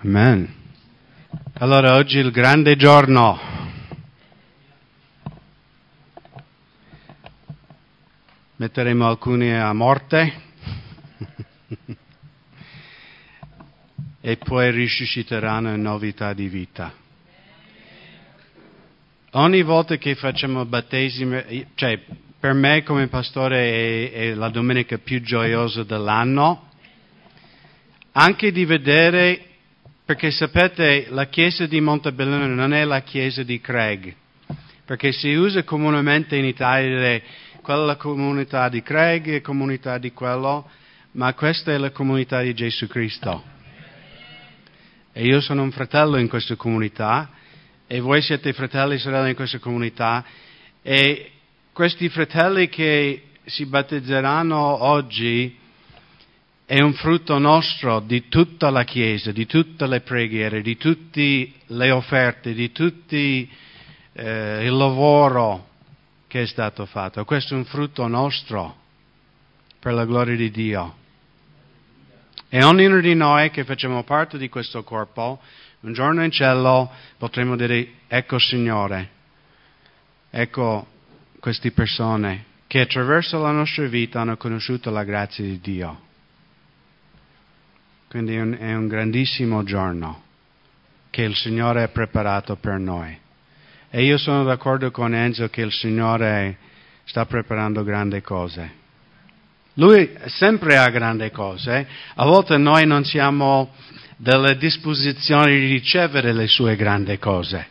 Amen. Allora, oggi è il grande giorno. Metteremo alcuni a morte e poi risusciteranno in novità di vita. Ogni volta che facciamo battesimi, per me come pastore è la domenica più gioiosa dell'anno, anche di vedere, perché sapete, la chiesa di Montebelluna non è la chiesa di Craig, perché si usa comunemente in Italia quella è la comunità di Craig e comunità di quello, ma questa è la comunità di Gesù Cristo. E io sono un fratello in questa comunità, e voi siete fratelli e sorelle in questa comunità, e questi fratelli che si battezzeranno oggi è un frutto nostro di tutta la Chiesa, di tutte le preghiere, di tutte le offerte, di tutto il lavoro che è stato fatto. Questo è un frutto nostro per la gloria di Dio. E ognuno di noi che facciamo parte di questo corpo, un giorno in cielo potremo dire: ecco Signore, ecco queste persone che attraverso la nostra vita hanno conosciuto la grazia di Dio. Quindi è un grandissimo giorno che il Signore ha preparato per noi. E io sono d'accordo con Enzo che il Signore sta preparando grandi cose. Lui sempre ha grandi cose. A volte noi non siamo delle disposizioni di ricevere le sue grandi cose.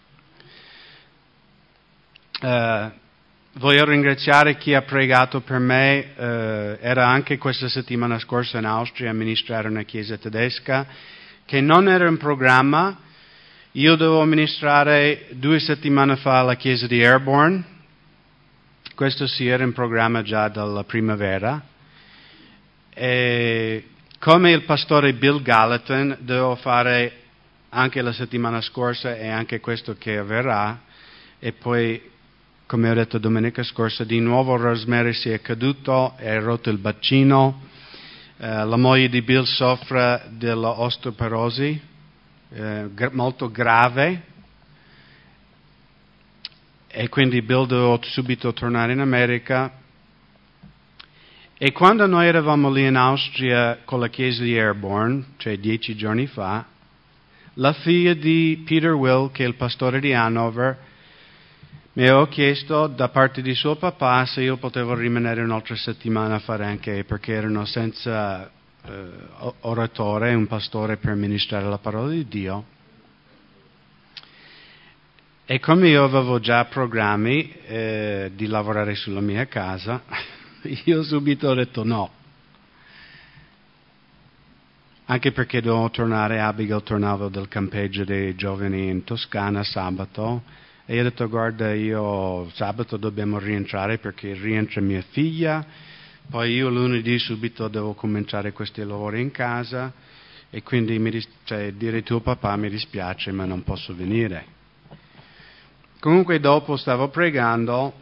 Voglio ringraziare chi ha pregato per me. Era anche questa settimana scorsa in Austria a ministrare una chiesa tedesca che non era in programma. Io dovevo ministrare 2 settimane fa alla chiesa di Airborne. Questo si era in programma già dalla primavera. E come il pastore Bill Gallatin devo fare anche la settimana scorsa e anche questo che avverrà. E poi, come ho detto domenica scorsa, di nuovo Rosemary si è caduto e ha rotto il bacino. La moglie di Bill soffre dell'osteoporosi, molto grave. E quindi Bill doveva subito tornare in America. E quando noi eravamo lì in Austria con la chiesa di Airborne, cioè 10 giorni fa, la figlia di Peter Will, che è il pastore di Hanover, mi aveva chiesto da parte di suo papà se io potevo rimanere un'altra settimana a fare anche, perché erano senza oratore, un pastore per ministrare la parola di Dio. E come io avevo già programmi di lavorare sulla mia casa, io subito ho detto no. Anche perché dovevo tornare, Abigail tornava dal campeggio dei giovani in Toscana sabato, e io ho detto: guarda, io sabato dobbiamo rientrare perché rientra mia figlia, poi io lunedì subito devo cominciare questi lavori in casa, e quindi dire tuo papà mi dispiace ma non posso venire. Comunque dopo stavo pregando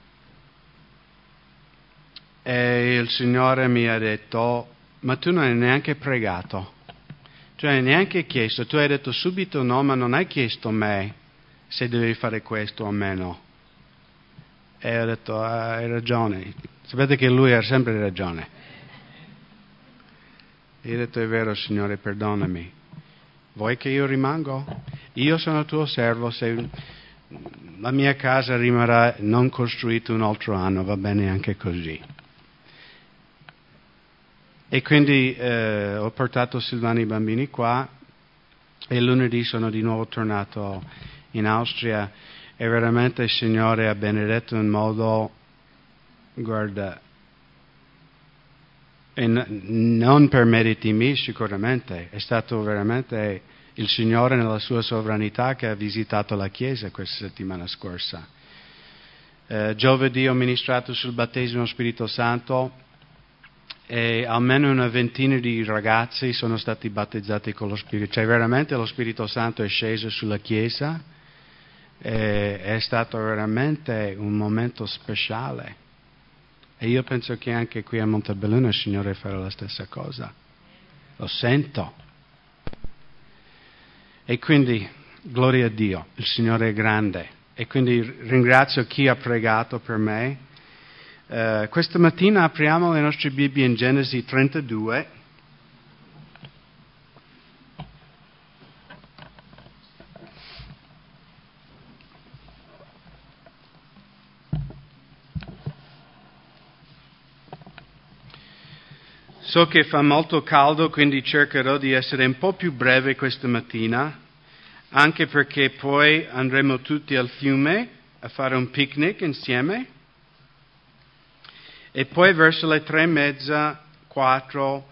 e il Signore mi ha detto: ma tu non hai neanche pregato, tu non hai neanche chiesto, tu hai detto subito no, ma non hai chiesto a me se devi fare questo o meno. E ho detto: hai ragione. Sapete che lui ha sempre ragione. E ho detto: è vero Signore, perdonami. Vuoi che io rimango? Io sono tuo servo, se la mia casa rimarrà non costruita un altro anno, va bene anche così. E quindi ho portato Silvano e i bambini qua, e lunedì sono di nuovo tornato in Austria, e veramente il Signore ha benedetto in modo, guarda, e non per meriti miei sicuramente, è stato veramente il Signore nella sua sovranità che ha visitato la Chiesa questa settimana scorsa. Giovedì ho ministrato sul battesimo Spirito Santo, e almeno una ventina di ragazzi sono stati battezzati con lo Spirito, cioè veramente lo Spirito Santo è sceso sulla Chiesa, e è stato veramente un momento speciale. E io penso che anche qui a Montebelluna il Signore farà la stessa cosa. Lo sento. E quindi, gloria a Dio, il Signore è grande. E quindi ringrazio chi ha pregato per me. Questa mattina apriamo le nostre Bibbie in Genesi 32. So che fa molto caldo, quindi cercherò di essere un po' più breve questa mattina, anche perché poi andremo tutti al fiume a fare un picnic insieme e poi verso le 3:30, 4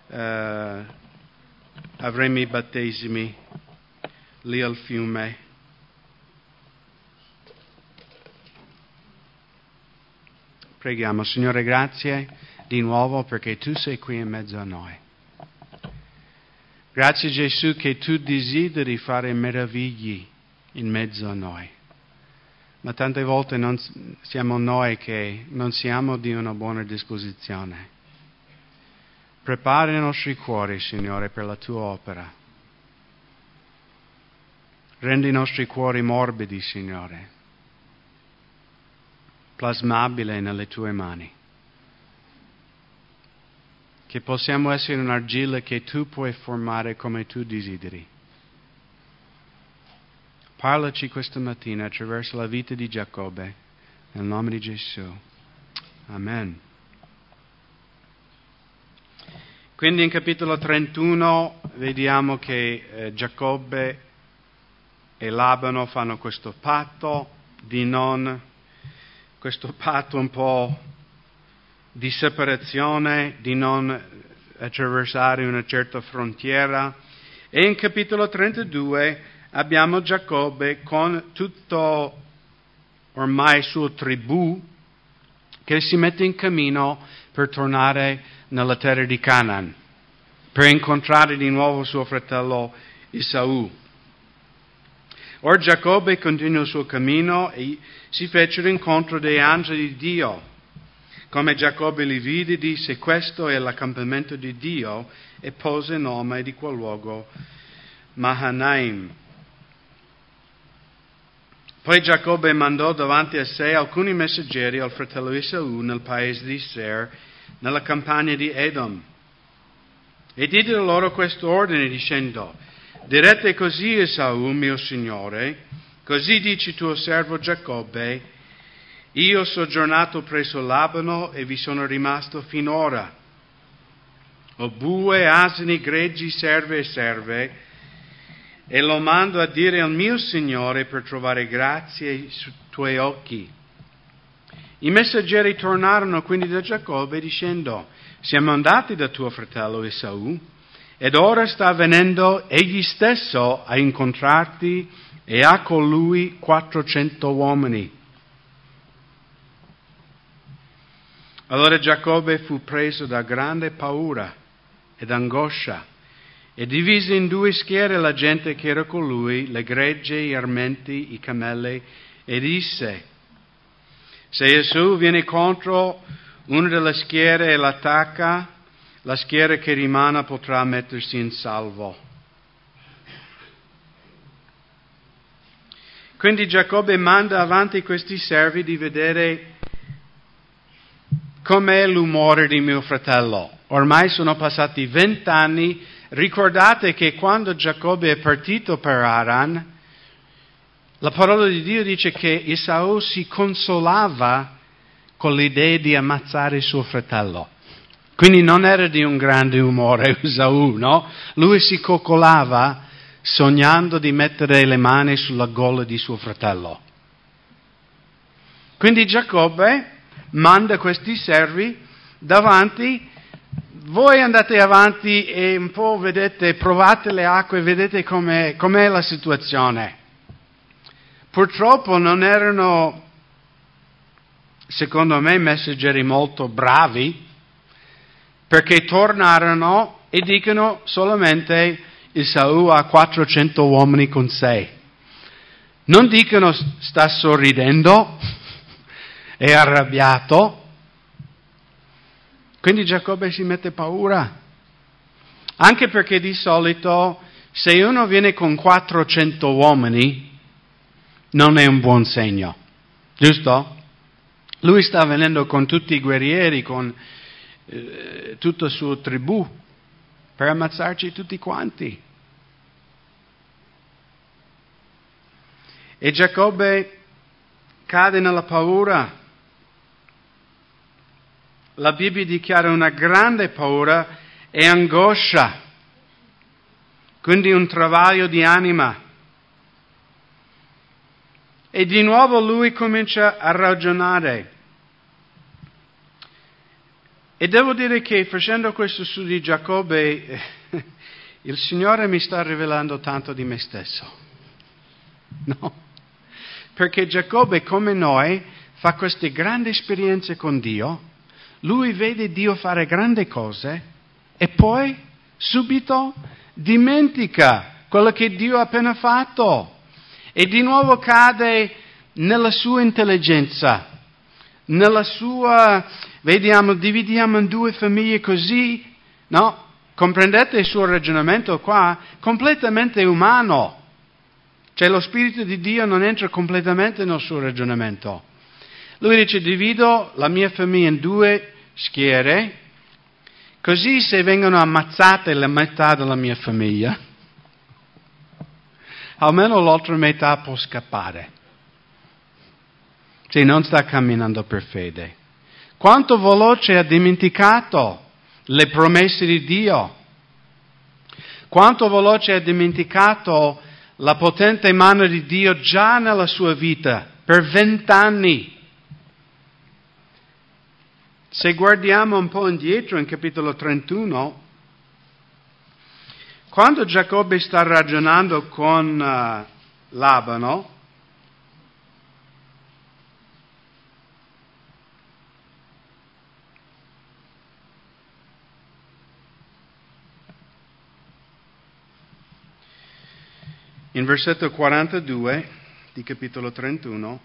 avremo i battesimi lì al fiume. Preghiamo. Signore, grazie di nuovo perché tu sei qui in mezzo a noi. Grazie Gesù che tu desideri fare meravigli in mezzo a noi. Ma tante volte non siamo noi che non siamo di una buona disposizione. Prepara i nostri cuori, Signore, per la tua opera. Rendi i nostri cuori morbidi, Signore, plasmabili nelle tue mani. Che possiamo essere un'argilla che tu puoi formare come tu desideri. Parlaci questa mattina attraverso la vita di Giacobbe, nel nome di Gesù. Amen. Quindi in capitolo 31 vediamo che Giacobbe e Labano fanno questo patto questo patto un po' di separazione, di non attraversare una certa frontiera. E in capitolo 32 abbiamo Giacobbe con tutto ormai suo tribù che si mette in cammino per tornare nella terra di Canaan, per incontrare di nuovo suo fratello Esaù. Ora Giacobbe continua il suo cammino e si fece l'incontro dei angeli di Dio. Come Giacobbe li vide, disse: questo è l'accampamento di Dio, e pose il nome di quel luogo Mahanaim. Poi Giacobbe mandò davanti a sé alcuni messaggeri al fratello Esaù nel paese di Seir, nella campagna di Edom. E diede loro questo ordine dicendo: direte così Esaù, mio signore, così dici tuo servo Giacobbe: io ho soggiornato presso Labano e vi sono rimasto finora. Ho bue, asini, greggi, serve e serve, e lo mando a dire al mio Signore per trovare grazia ai tuoi occhi. I messaggeri tornarono quindi da Giacobbe dicendo: siamo andati da tuo fratello Esaù, ed ora sta venendo egli stesso a incontrarti e ha con lui 400 uomini. Allora Giacobbe fu preso da grande paura ed angoscia e divise in 2 schiere la gente che era con lui, le gregge, gli armenti, i camelli, e disse: se Esaù viene contro una delle schiere e l'attacca, la schiera che rimane potrà mettersi in salvo. Quindi Giacobbe manda avanti questi servi di vedere com'è l'umore di mio fratello. Ormai sono passati 20 anni. Ricordate che quando Giacobbe è partito per Haran, la parola di Dio dice che Esaù si consolava con l'idea di ammazzare suo fratello. Quindi non era di un grande umore Esaù, no? Lui si coccolava sognando di mettere le mani sulla gola di suo fratello. Quindi Giacobbe manda questi servi davanti: voi andate avanti e un po' vedete, provate le acque, vedete com'è la situazione. Purtroppo non erano, secondo me, messaggeri molto bravi, perché tornarono e dicono solamente: Esaù ha 400 uomini con sé. Non dicono sta sorridendo, è arrabbiato. Quindi Giacobbe si mette paura, anche perché di solito Se uno viene con 400 uomini, non è un buon segno, giusto? Lui sta venendo con tutti i guerrieri, con tutta la sua tribù, per ammazzarci tutti quanti. E Giacobbe cade nella paura. La Bibbia dichiara una grande paura e angoscia, quindi un travaglio di anima. E di nuovo lui comincia a ragionare. E devo dire che facendo questo studio di Giacobbe, il Signore mi sta rivelando tanto di me stesso. No? Perché Giacobbe, come noi, fa queste grandi esperienze con Dio, lui vede Dio fare grandi cose e poi subito dimentica quello che Dio ha appena fatto e di nuovo cade nella sua intelligenza, nella sua, vediamo, dividiamo in due famiglie così, no? Comprendete il suo ragionamento qua? Completamente umano. Cioè lo Spirito di Dio non entra completamente nel suo ragionamento. Lui dice, divido la mia famiglia in due schiere, così se vengono ammazzate la metà della mia famiglia, almeno l'altra metà può scappare. Cioè non sta camminando per fede. Quanto veloce ha dimenticato le promesse di Dio. Quanto veloce ha dimenticato la potente mano di Dio già nella sua vita, per 20 anni. Se guardiamo un po' indietro in capitolo 31, quando Giacobbe sta ragionando con Labano, in versetto 42 di capitolo 31,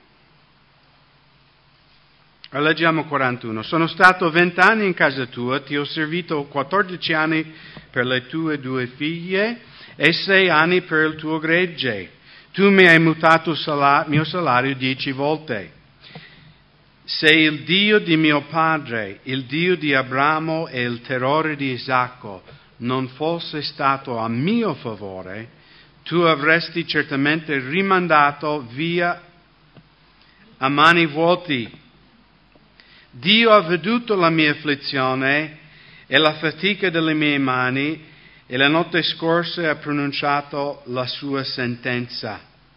leggiamo 41. Sono stato 20 anni in casa tua, ti ho servito 14 anni per le tue 2 figlie e 6 anni per il tuo gregge. Tu mi hai mutato il mio salario 10 volte. Se il Dio di mio padre, il Dio di Abramo e il terrore di Isacco non fosse stato a mio favore, tu avresti certamente rimandato via a mani vuoti. Dio ha veduto la mia afflizione e la fatica delle mie mani e la notte scorsa ha pronunciato la sua sentenza.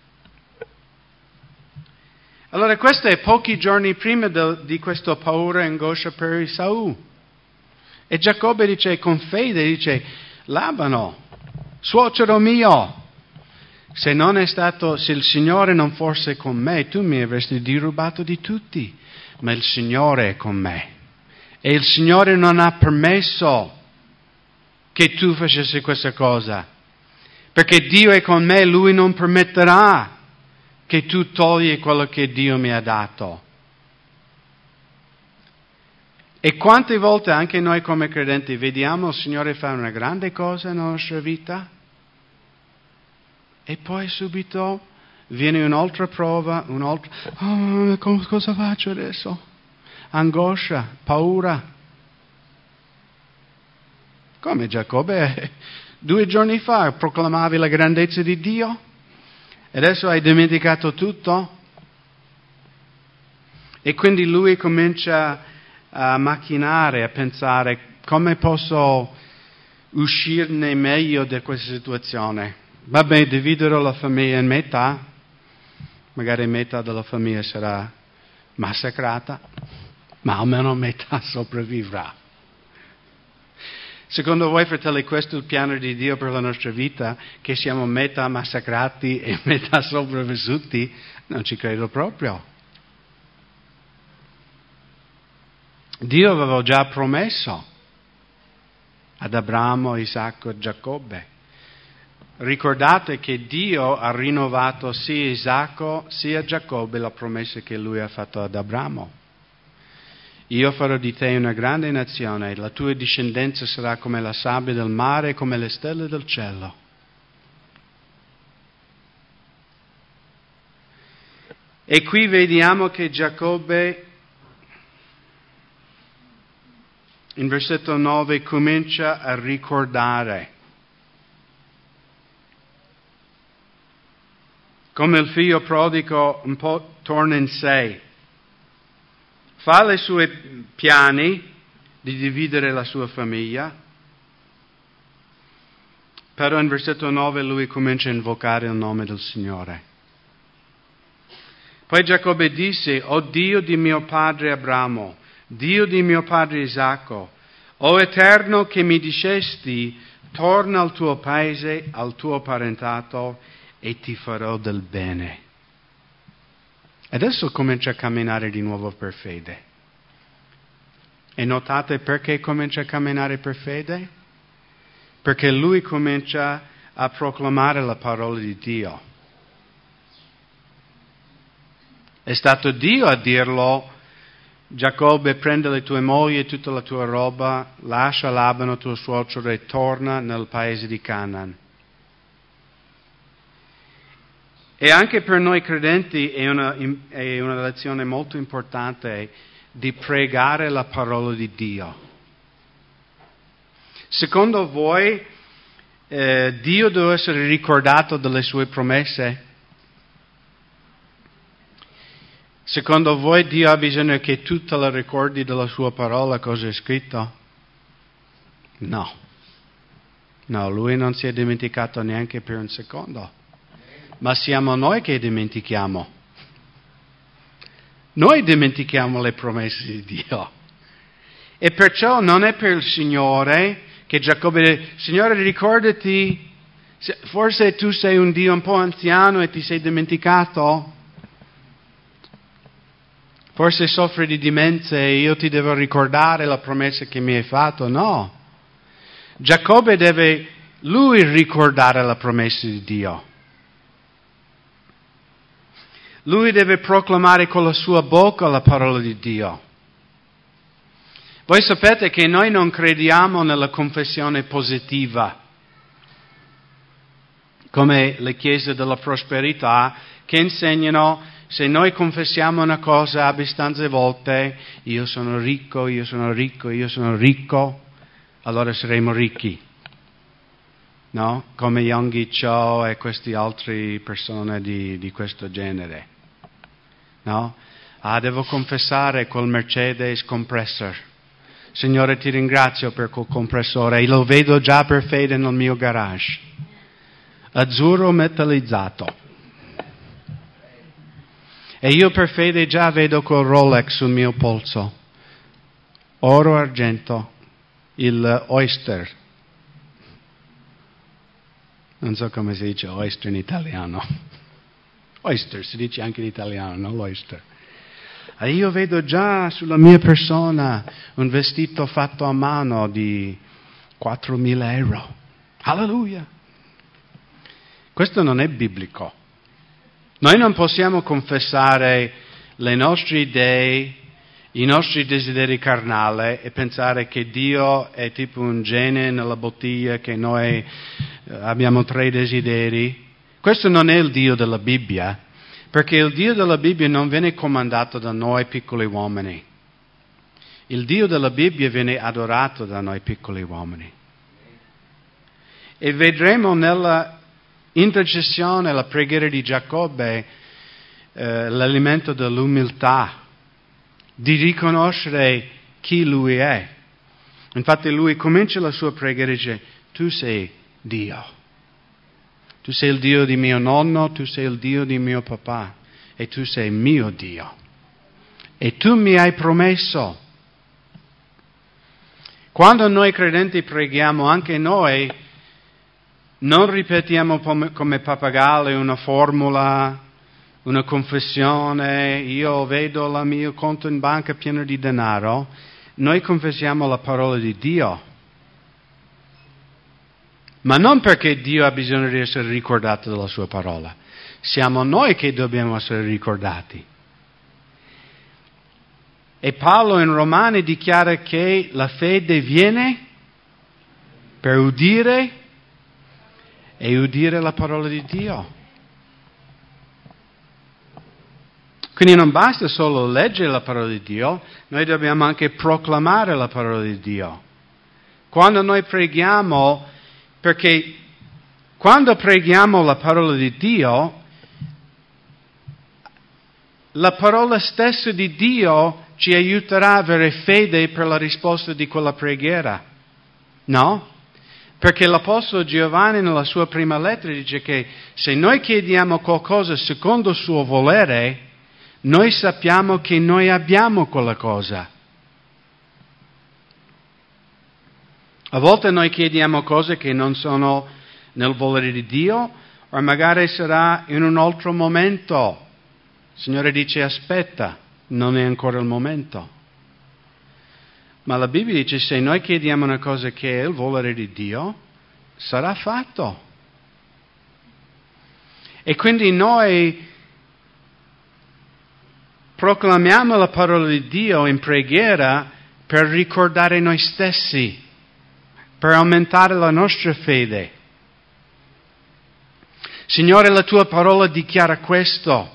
Allora questo è pochi giorni prima di questa paura e angoscia per Esaù. E Giacobbe dice con fede, dice, Labano, suocero mio, se il Signore non fosse con me, tu mi avresti derubato di tutti. Ma il Signore è con me. E il Signore non ha permesso che tu facessi questa cosa. Perché Dio è con me, Lui non permetterà che tu togli quello che Dio mi ha dato. E quante volte anche noi come credenti vediamo il Signore fare una grande cosa nella nostra vita? E poi subito viene un'altra prova, cosa faccio adesso? Angoscia, paura. Come Giacobbe, 2 giorni fa proclamavi la grandezza di Dio? E adesso hai dimenticato tutto? E quindi lui comincia a macchinare, a pensare come posso uscirne meglio da questa situazione. Vabbè, dividerò la famiglia in metà, magari metà della famiglia sarà massacrata, ma almeno metà sopravvivrà. Secondo voi, fratelli, questo è il piano di Dio per la nostra vita, che siamo metà massacrati e metà sopravvissuti? Non ci credo proprio. Dio aveva già promesso ad Abramo, Isacco e Giacobbe. Ricordate che Dio ha rinnovato sia Isacco sia Giacobbe la promessa che lui ha fatto ad Abramo. Io farò di te una grande nazione, la tua discendenza sarà come la sabbia del mare e come le stelle del cielo. E qui vediamo che Giacobbe, in versetto 9, comincia a ricordare. Come il figlio prodigo un po' torna in sé. Fa i suoi piani di dividere la sua famiglia, però in versetto 9 lui comincia a invocare il nome del Signore. Poi Giacobbe disse: «O Dio di mio padre Abramo, Dio di mio padre Isacco, o Eterno che mi dicesti, torna al tuo paese, al tuo parentato, e ti farò del bene». Adesso comincia a camminare di nuovo per fede. E notate perché comincia a camminare per fede? Perché lui comincia a proclamare la parola di Dio. È stato Dio a dirlo: Giacobbe, prende le tue mogli e tutta la tua roba, lascia Labano tuo suocero e torna nel paese di Canaan. E anche per noi credenti è una lezione molto importante di pregare la parola di Dio. Secondo voi Dio deve essere ricordato delle sue promesse? Secondo voi Dio ha bisogno che tu te la ricordi della sua parola, cosa è scritto? No. No, lui non si è dimenticato neanche per un secondo. Ma siamo noi che dimentichiamo. Noi dimentichiamo le promesse di Dio. E perciò non è per il Signore che Giacobbe dice: Signore, ricordati, forse tu sei un Dio un po' anziano e ti sei dimenticato. Forse soffri di demenza e io ti devo ricordare la promessa che mi hai fatto. No. Giacobbe deve lui ricordare la promessa di Dio. Lui deve proclamare con la sua bocca la parola di Dio. Voi sapete che noi non crediamo nella confessione positiva, come le chiese della prosperità, che insegnano: se noi confessiamo una cosa abbastanza volte, io sono ricco, io sono ricco, io sono ricco, allora saremo ricchi. No? Come Yonggi Cho e queste altre persone di questo genere. No? Devo confessare col Mercedes compressor. Signore, ti ringrazio per quel compressore e lo vedo già per fede nel mio garage. Azzurro metallizzato. E io per fede già vedo quel Rolex sul mio polso. Oro argento, il Oyster. Non so come si dice Oyster in italiano. Oyster si dice anche in italiano, no? L'Oyster. E io vedo già sulla mia persona un vestito fatto a mano di 4.000 euro. Alleluia! Questo non è biblico. Noi non possiamo confessare le nostre idee, i nostri desideri carnali e pensare che Dio è tipo un gene nella bottiglia, che noi abbiamo 3 desideri. Questo non è il Dio della Bibbia, perché il Dio della Bibbia non viene comandato da noi piccoli uomini. Il Dio della Bibbia viene adorato da noi piccoli uomini. E vedremo nella intercessione, la preghiera di Giacobbe, l'elemento dell'umiltà, di riconoscere chi lui è. Infatti lui comincia la sua preghiera e dice: tu sei Dio. Tu sei il Dio di mio nonno, tu sei il Dio di mio papà e tu sei mio Dio. E tu mi hai promesso. Quando noi credenti preghiamo, anche noi non ripetiamo come pappagalli una formula, una confessione: io vedo il mio conto in banca pieno di denaro. Noi confessiamo la parola di Dio. Ma non perché Dio ha bisogno di essere ricordato della sua parola. Siamo noi che dobbiamo essere ricordati. E Paolo in Romani dichiara che la fede viene per udire e udire la parola di Dio. Quindi non basta solo leggere la parola di Dio, noi dobbiamo anche proclamare la parola di Dio. Quando noi preghiamo, perché quando preghiamo la parola di Dio, la parola stessa di Dio ci aiuterà a avere fede per la risposta di quella preghiera. No? Perché l'Apostolo Giovanni nella sua prima lettera dice che se noi chiediamo qualcosa secondo il suo volere, noi sappiamo che noi abbiamo quella cosa. A volte noi chiediamo cose che non sono nel volere di Dio, o magari sarà in un altro momento. Il Signore dice aspetta, non è ancora il momento. Ma la Bibbia dice se noi chiediamo una cosa che è il volere di Dio, sarà fatto. E quindi noi proclamiamo la parola di Dio in preghiera per ricordare noi stessi, per aumentare la nostra fede. Signore, la tua parola dichiara questo.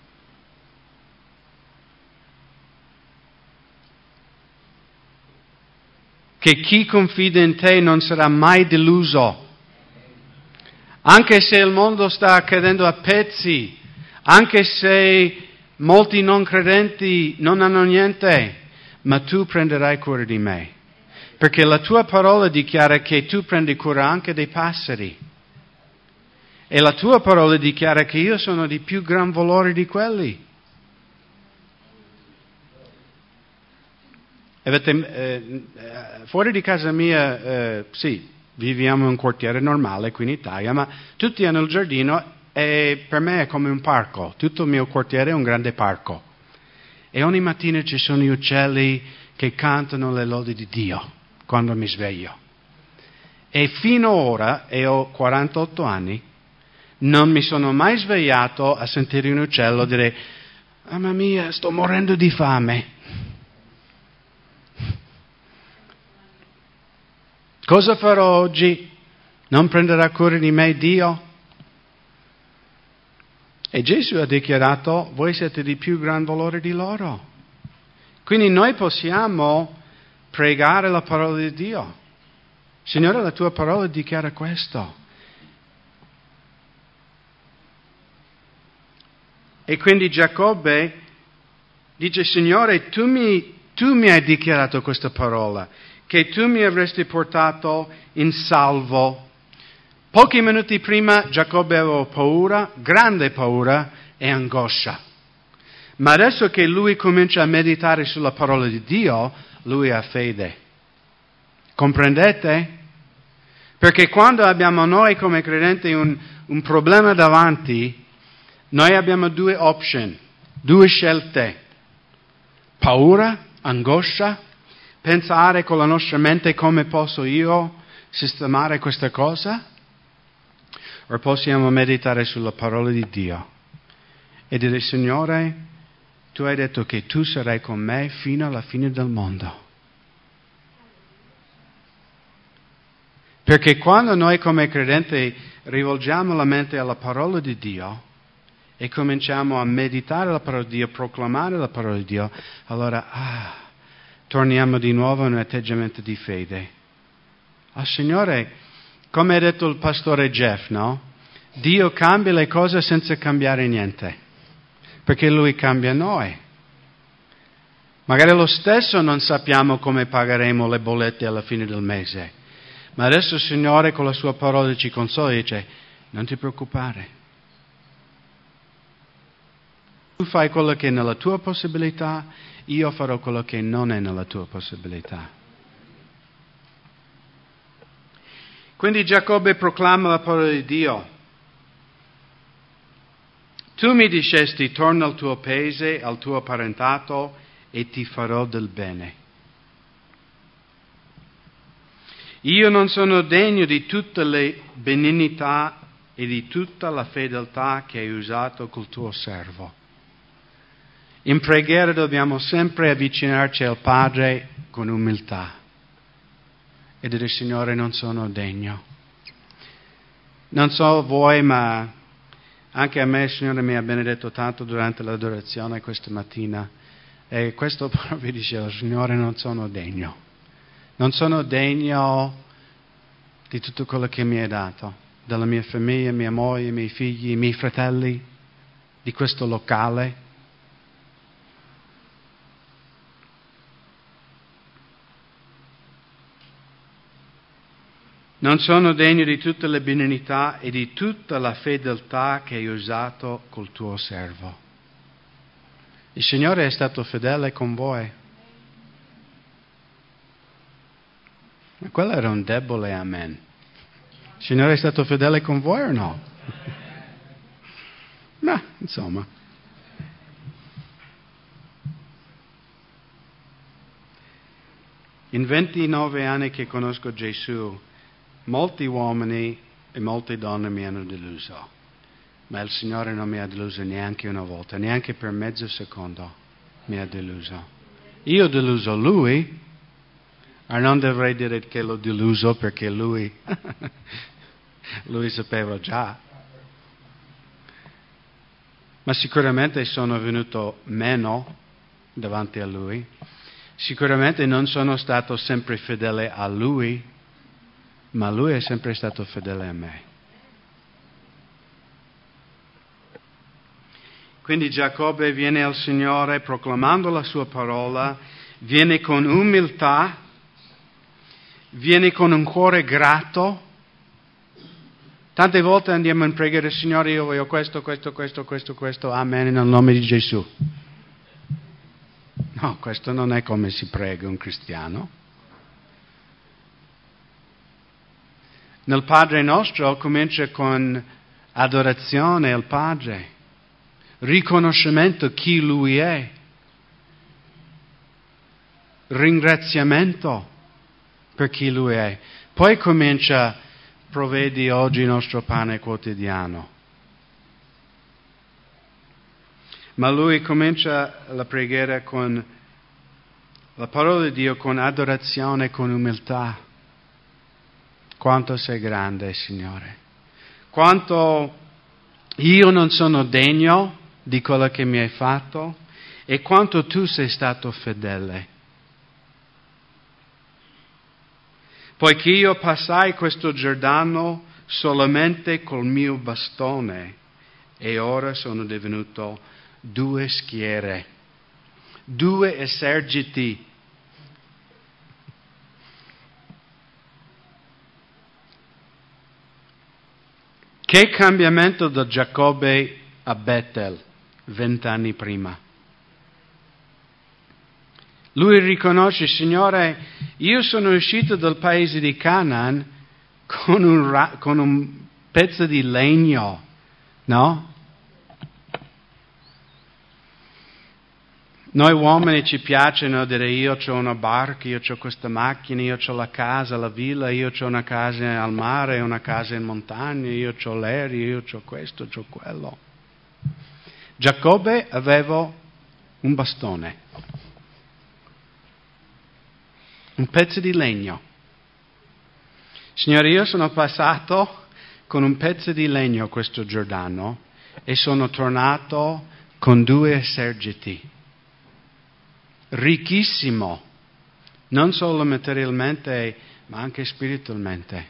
Che chi confida in te non sarà mai deluso. Anche se il mondo sta cadendo a pezzi, anche se molti non credenti non hanno niente, ma tu prenderai cura di me. Perché la tua parola dichiara che tu prendi cura anche dei passeri. E la tua parola dichiara che io sono di più gran valore di quelli. Fuori di casa mia, sì, viviamo in un quartiere normale qui in Italia, ma tutti hanno il giardino e per me è come un parco. Tutto il mio quartiere è un grande parco. E ogni mattina ci sono gli uccelli che cantano le lodi di Dio quando mi sveglio. E fino ora, e ho 48 anni, non mi sono mai svegliato a sentire un uccello dire «Mamma mia, sto morendo di fame». Cosa farò oggi? Non prenderà cura di me Dio? E Gesù ha dichiarato, voi siete di più gran valore di loro. Quindi noi possiamo pregare la parola di Dio. Signore, la tua parola dichiara questo. E quindi Giacobbe dice, Signore, tu mi hai dichiarato questa parola, che tu mi avresti portato in salvo. Pochi minuti prima Giacobbe aveva paura, grande paura e angoscia. Ma adesso che lui comincia a meditare sulla parola di Dio, lui ha fede. Comprendete? Perché quando abbiamo noi come credenti un problema davanti, noi abbiamo due option, due scelte. Paura, angoscia, pensare con la nostra mente come posso io sistemare questa cosa? O possiamo meditare sulla parola di Dio e dire, Signore, tu hai detto che tu sarai con me fino alla fine del mondo. Perché quando noi come credenti rivolgiamo la mente alla parola di Dio e cominciamo a meditare la parola di Dio, proclamare la parola di Dio, allora torniamo di nuovo a un atteggiamento di fede. Signore, come ha detto il pastore Jeff, no? Dio cambia le cose senza cambiare niente, perché Lui cambia noi. Magari lo stesso non sappiamo come pagheremo le bollette alla fine del mese, ma adesso il Signore con la Sua parola ci consola e dice, non ti preoccupare. Tu fai quello che è nella tua possibilità, io farò quello che non è nella tua possibilità. Quindi Giacobbe proclama la parola di Dio. Tu mi dicesti, torna al tuo paese, al tuo parentato, e ti farò del bene. Io non sono degno di tutte le benignità e di tutta la fedeltà che hai usato col tuo servo. In preghiera dobbiamo sempre avvicinarci al Padre con umiltà e dire, Signore, non sono degno. Non so voi, ma Anche a me il Signore mi ha benedetto tanto durante l'adorazione questa mattina e questo proprio dicevo, Signore, non sono degno. Non sono degno di tutto quello che mi hai dato, della mia famiglia, mia moglie, i miei figli, i miei fratelli, di questo locale. Non sono degno di tutte le benignità e di tutta la fedeltà che hai usato col tuo servo. Il Signore è stato fedele con voi. Ma quello era un debole amen. Il Signore è stato fedele con voi o no? Ma, insomma. In 29 anni che conosco Gesù, molti uomini e molte donne mi hanno deluso, ma il Signore non mi ha deluso neanche una volta, neanche per mezzo secondo mi ha deluso. Io ho deluso Lui, ma non dovrei dire che l'ho deluso perché Lui sapeva già. Ma sicuramente sono venuto meno davanti a Lui, sicuramente non sono stato sempre fedele a Lui, ma Lui è sempre stato fedele a me. Quindi Giacobbe viene al Signore proclamando la sua parola, viene con umiltà, viene con un cuore grato. Tante volte andiamo in preghiera, Signore, io voglio questo, amen, nel nome di Gesù. No, questo non è come si prega un cristiano. Nel Padre nostro comincia con adorazione al Padre, riconoscimento chi Lui è, ringraziamento per chi Lui è. Poi comincia, provvedi oggi il nostro pane quotidiano. Ma Lui comincia la preghiera con la parola di Dio, con adorazione, con umiltà. Quanto sei grande, Signore. Quanto io non sono degno di quello che mi hai fatto e quanto tu sei stato fedele. Poiché io passai questo Giordano solamente col mio bastone e ora sono divenuto 2 schiere, 2 eserciti. Che cambiamento da Giacobbe a Betel 20 anni prima. Lui riconosce, Signore, io sono uscito dal paese di Canaan con un pezzo di legno, no? Noi uomini ci piacciono dire io ho una barca, io ho questa macchina, io ho la casa, la villa, io ho una casa al mare, una casa in montagna, io ho l'aereo, io ho questo, ho quello. Giacobbe aveva un bastone, un pezzo di legno. Signore, io sono passato con un pezzo di legno questo Giordano e sono tornato con 2 eserciti. Ricchissimo, non solo materialmente, ma anche spiritualmente.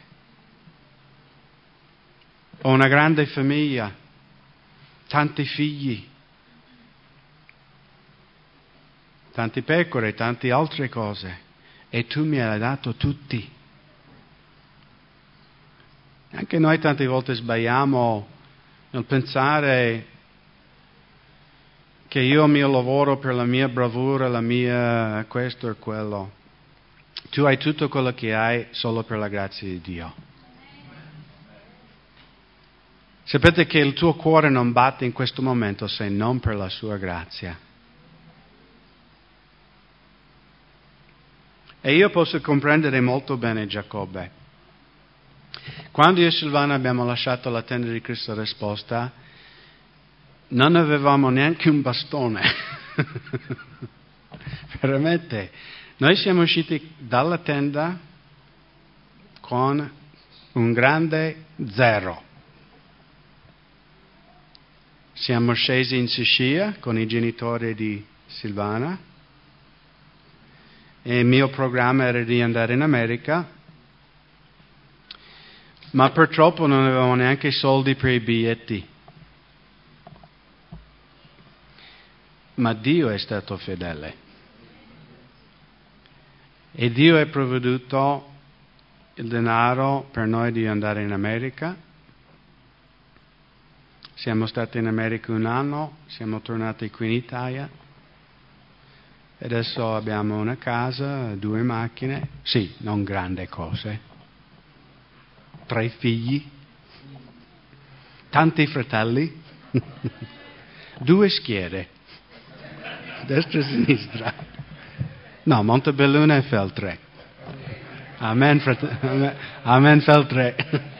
Ho una grande famiglia, tanti figli, tante pecore, tante altre cose, e tu mi hai dato tutti. Anche noi tante volte sbagliamo nel pensare che io mio lavoro per la mia bravura, la mia questo e quello. Tu hai tutto quello che hai solo per la grazia di Dio. Sapete che il tuo cuore non batte in questo momento se non per la sua grazia. E io posso comprendere molto bene Giacobbe. Quando io e Silvana abbiamo lasciato la tenda di Cristo Risposta, non avevamo neanche un bastone. Veramente. Noi siamo usciti dalla tenda con un grande 0. Siamo scesi in Sicilia con i genitori di Silvana e il mio programma era di andare in America, ma purtroppo non avevamo neanche soldi per i biglietti. Ma Dio è stato fedele e Dio ha provveduto il denaro per noi di andare in America. Siamo stati in America un anno, siamo tornati qui in Italia e adesso abbiamo una casa, 2 macchine, sì, non grandi cose, 3 figli, tanti fratelli, 2 schiere, destra e sinistra. No, Montebelluna e Feltre. Amen, Amen Feltre.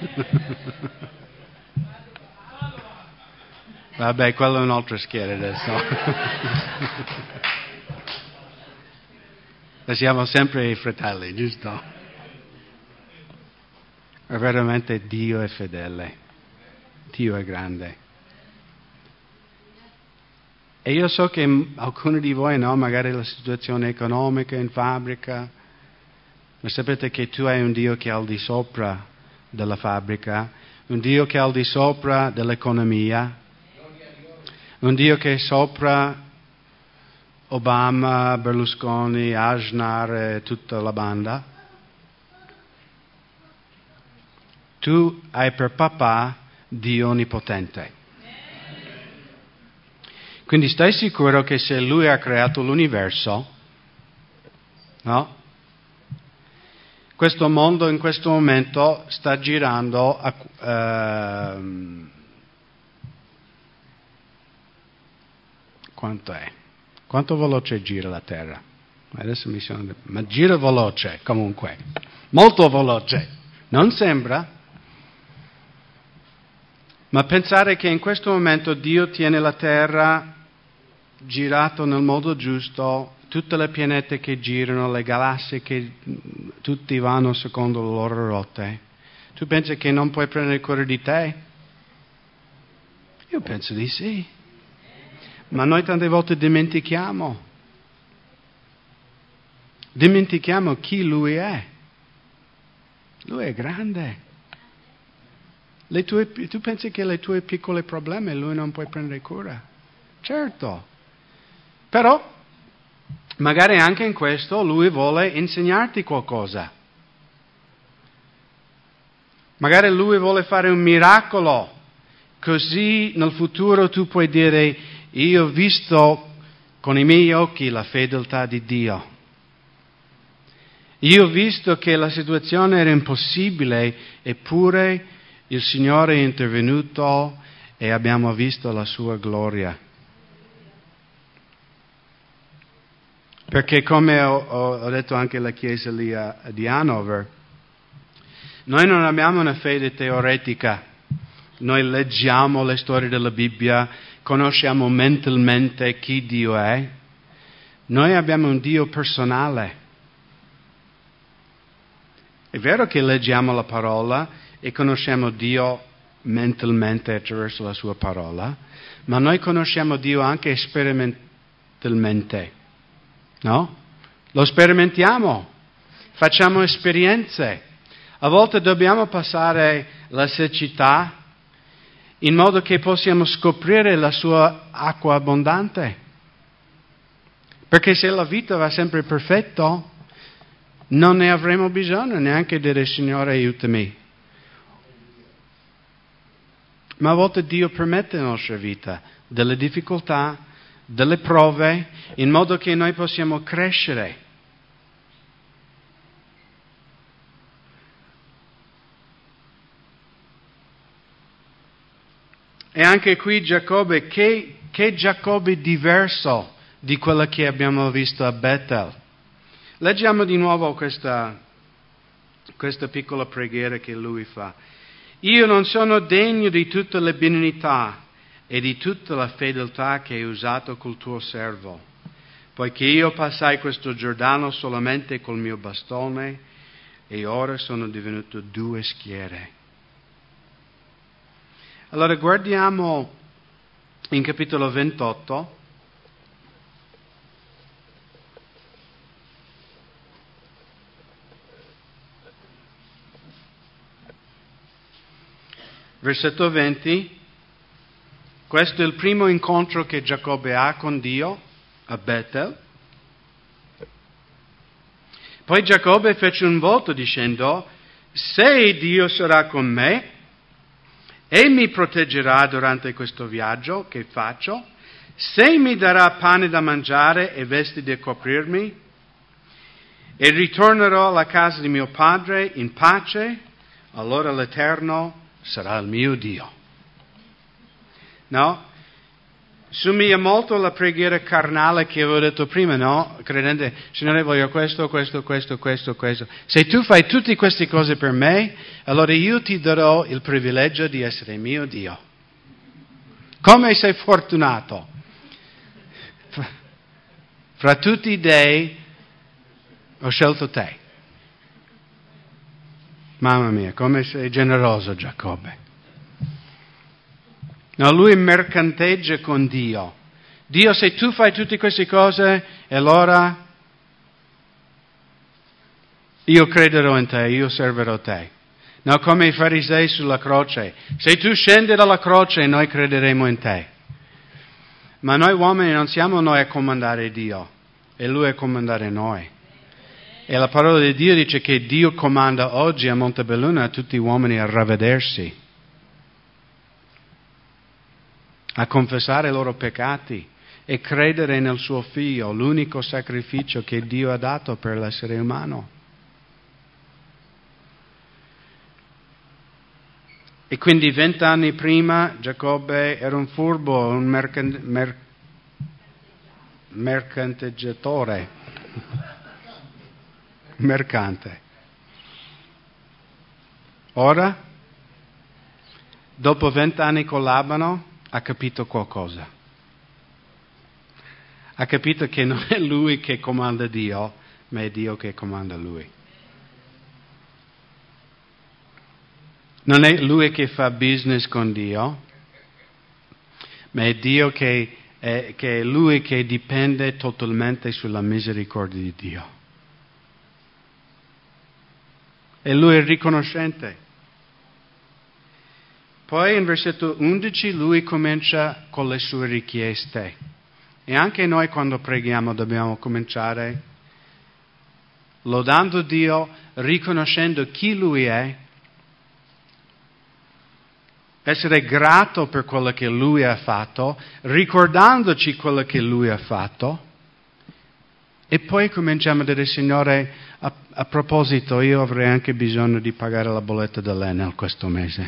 Vabbè, quello è un'altra schiera adesso. Siamo sempre i fratelli, giusto? Ma veramente Dio è fedele. Dio è grande. E io so che alcuni di voi, no, magari la situazione economica in fabbrica, ma sapete che tu hai un Dio che è al di sopra della fabbrica, un Dio che è al di sopra dell'economia, un Dio che è sopra Obama, Berlusconi, Aznar e tutta la banda. Tu hai per papà Dio onnipotente. Quindi stai sicuro che se Lui ha creato l'universo, no? Questo mondo in questo momento sta girando quanto è? Quanto veloce gira la Terra? Adesso ma gira veloce comunque, molto veloce, non sembra? Ma pensare che in questo momento Dio tiene la Terra girato nel modo giusto, tutte le pianete che girano, le galassie che tutti vanno secondo le loro rotte, tu pensi che non puoi prendere cura di te? Io penso di sì. Ma noi tante volte dimentichiamo chi Lui è. Lui è grande. Tu pensi che le tue piccole problemi Lui non puoi prendere cura? Certo. Però, magari anche in questo Lui vuole insegnarti qualcosa. Magari Lui vuole fare un miracolo, così nel futuro tu puoi dire: io ho visto con i miei occhi la fedeltà di Dio. Io ho visto che la situazione era impossibile, eppure il Signore è intervenuto e abbiamo visto la sua gloria. Perché come ho detto anche alla chiesa lì di Hanover, noi non abbiamo una fede teoretica, noi leggiamo le storie della Bibbia, conosciamo mentalmente chi Dio è, noi abbiamo un Dio personale. È vero che leggiamo la parola e conosciamo Dio mentalmente attraverso la sua parola, ma noi conosciamo Dio anche sperimentalmente, no? Lo sperimentiamo, facciamo esperienze. A volte dobbiamo passare la siccità in modo che possiamo scoprire la sua acqua abbondante. Perché se la vita va sempre perfetta, non ne avremo bisogno neanche dire: Signore, aiutami. Ma a volte Dio permette nella nostra vita delle difficoltà, delle prove, in modo che noi possiamo crescere. E anche qui Giacobbe, che Giacobbe diverso di quello che abbiamo visto a Bethel. Leggiamo di nuovo questa piccola preghiera che lui fa. Io non sono degno di tutte le benignità e di tutta la fedeltà che hai usato col tuo servo, poiché io passai questo Giordano solamente col mio bastone e ora sono divenuto 2 schiere. Allora guardiamo in capitolo 28, versetto 20, questo è il primo incontro che Giacobbe ha con Dio a Betel. Poi Giacobbe fece un voto dicendo: se Dio sarà con me e mi proteggerà durante questo viaggio che faccio, se mi darà pane da mangiare e vesti da coprirmi, e ritornerò alla casa di mio padre in pace, allora l'Eterno sarà il mio Dio. No? Somiglia molto alla preghiera carnale che avevo detto prima, no? Credente, Signore, voglio questo. Se tu fai tutte queste cose per me, allora io ti darò il privilegio di essere mio Dio. Come sei fortunato? Fra tutti i dei ho scelto te. Mamma mia, come sei generoso, Giacobbe. No, lui mercanteggia con Dio. Dio, se tu fai tutte queste cose, allora io crederò in te, io servirò te. No, come i farisei sulla croce. Se tu scendi dalla croce, noi crederemo in te. Ma noi uomini non siamo noi a comandare Dio, è Lui a comandare noi. E la parola di Dio dice che Dio comanda oggi a Montebelluna a tutti gli uomini a ravvedersi, a confessare i loro peccati e credere nel suo Figlio, l'unico sacrificio che Dio ha dato per l'essere umano. E quindi 20 anni prima Giacobbe era un furbo, un mercanteggiatore, mercante. Ora, dopo 20 anni con Labano, ha capito qualcosa. Ha capito che non è lui che comanda Dio, ma è Dio che comanda lui. Non è lui che fa business con Dio, ma è Dio che è lui che dipende totalmente sulla misericordia di Dio. E lui è riconoscente. Poi in versetto 11 lui comincia con le sue richieste. E anche noi quando preghiamo dobbiamo cominciare lodando Dio, riconoscendo chi Lui è, essere grato per quello che Lui ha fatto, ricordandoci quello che Lui ha fatto, e poi cominciamo a dire: Signore, a proposito, io avrei anche bisogno di pagare la bolletta dell'Enel questo mese,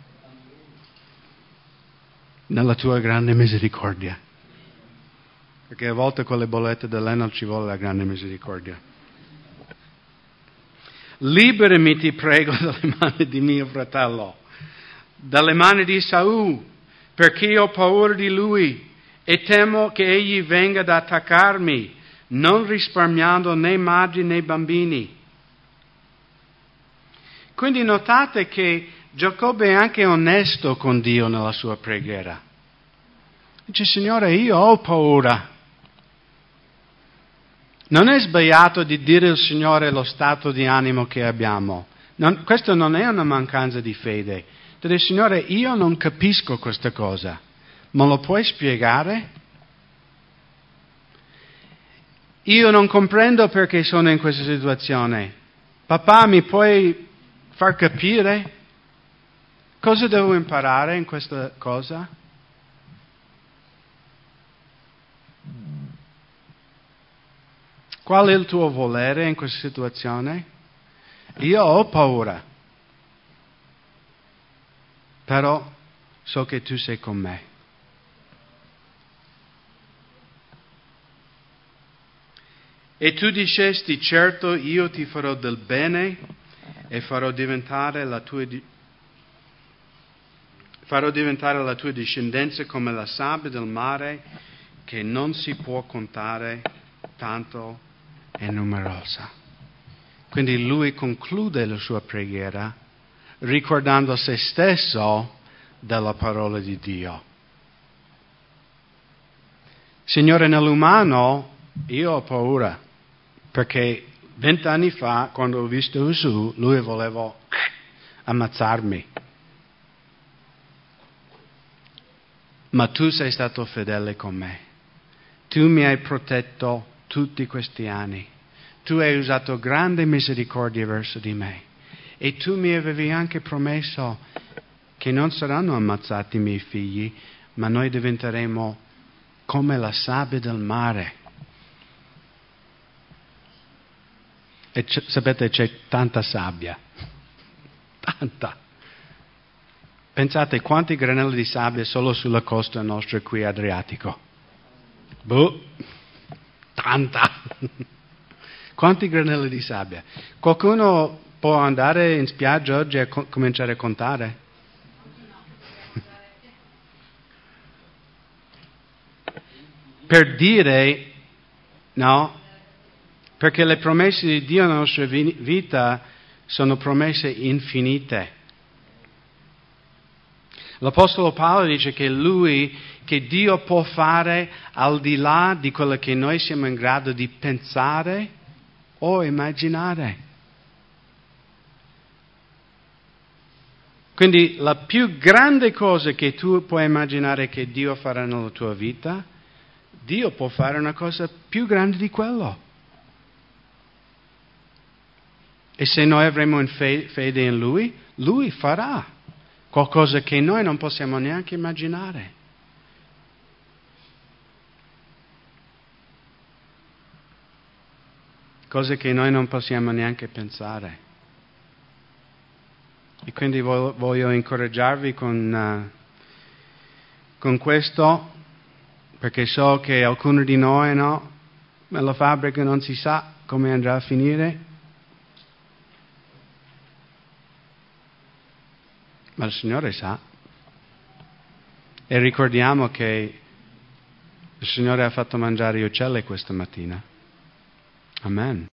nella tua grande misericordia, perché a volte con le bollette dell'Enel ci vuole la grande misericordia. Liberami, ti prego, dalle mani di mio fratello, dalle mani di Esaù, perché ho paura di lui e temo che egli venga ad attaccarmi, non risparmiando né madri né bambini. Quindi notate che Giacobbe è anche onesto con Dio nella sua preghiera. Dice: Signore, io ho paura. Non è sbagliato di dire al Signore lo stato di animo che abbiamo. Questo non è una mancanza di fede. Dire: Signore, io non capisco questa cosa. Me lo puoi spiegare? Io non comprendo perché sono in questa situazione. Papà, mi puoi far capire? Cosa devo imparare in questa cosa? Qual è il tuo volere in questa situazione? Io ho paura, però so che tu sei con me. E tu dicesti: certo, io ti farò del bene e farò diventare la tua discendenza come la sabbia del mare, che non si può contare, tanto è numerosa. Quindi lui conclude la sua preghiera ricordando a se stesso della parola di Dio. Signore, nell'umano io ho paura, perché 20 anni fa, quando ho visto Gesù, lui voleva ammazzarmi. Ma tu sei stato fedele con me. Tu mi hai protetto tutti questi anni. Tu hai usato grande misericordia verso di me. E tu mi avevi anche promesso che non saranno ammazzati i miei figli, ma noi diventeremo come la sabbia del mare. E sapete, c'è tanta sabbia. Tanta. Pensate quanti granelli di sabbia solo sulla costa nostra qui Adriatico. Tanta. Quanti granelli di sabbia? Qualcuno può andare in spiaggia oggi e cominciare a contare? Per dire, no? Perché le promesse di Dio nella nostra vita sono promesse infinite. L'Apostolo Paolo dice che Dio può fare al di là di quello che noi siamo in grado di pensare o immaginare. Quindi la più grande cosa che tu puoi immaginare che Dio farà nella tua vita, Dio può fare una cosa più grande di quello. E se noi avremo fede in Lui farà qualcosa che noi non possiamo neanche immaginare. Cose che noi non possiamo neanche pensare. E quindi voglio incoraggiarvi con questo, perché so che alcuni di noi, no, nella fabbrica non si sa come andrà a finire. Ma il Signore sa. E ricordiamo che il Signore ha fatto mangiare gli uccelli questa mattina. Amen.